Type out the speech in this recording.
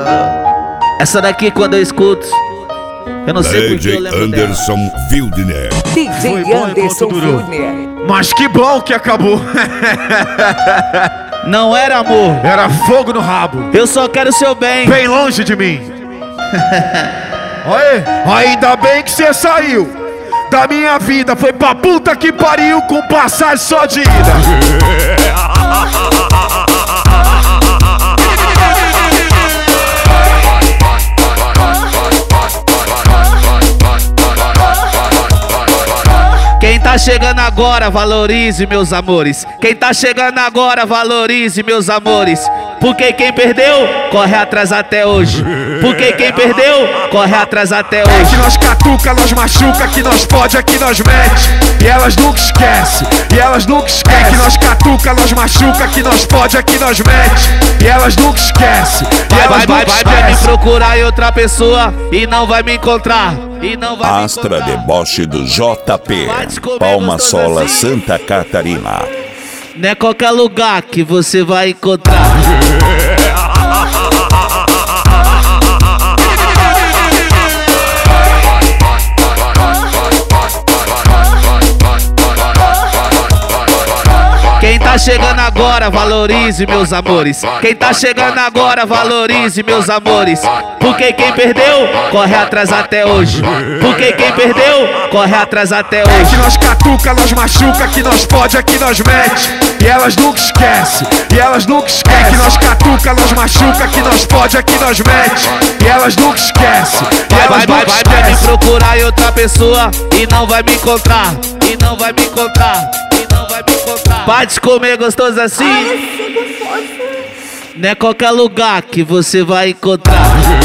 Essa daqui quando eu escuto, eu não sei porque eu DJ lembro dela. Anderson Fildner. DJ Anderson Fildner. Mas que bom que acabou. Não era amor, Era fogo no rabo, eu só quero o seu bem. bem longe de mim. Oi, ainda bem que você saiu da minha vida. Foi pra puta que pariu com passagem só de ida. Quem tá chegando agora, valorize meus amores. Quem tá chegando agora, valorize meus amores. Porque quem perdeu, corre atrás até hoje. Porque quem perdeu, corre atrás até É que hoje. nós catuca, nós machuca, que nós pode, que nós mete. E elas nunca esquecem, e elas nunca esquecem. É que nós catuca, nós machuca, que nós pode, que nós mete. E elas nunca esquecem, e elas nunca Vai me esquecem. procurar em outra pessoa e não vai me encontrar. E não vai me Astra encontrar. Deboche do JP. Palma Sola, Santa Catarina. Não é qualquer lugar que você vai encontrar. Quem tá chegando agora, valorize meus amores. Quem tá chegando agora, valorize meus amores. Porque quem perdeu, corre atrás até hoje. Porque quem perdeu, corre atrás até É que hoje. nós catuca, nós machuca, que nós pode, que nós mete. E elas nunca esquecem, e elas nunca esquecem. É que nós catuca, nós machuca, que nós pode, que nós mete. E elas nunca esquecem, e elas nunca Vai me esquecem. procurar em outra pessoa e não vai me encontrar. E não vai me encontrar. E não vai me encontrar. Pode comer gostoso assim. Não é qualquer lugar que você vai encontrar.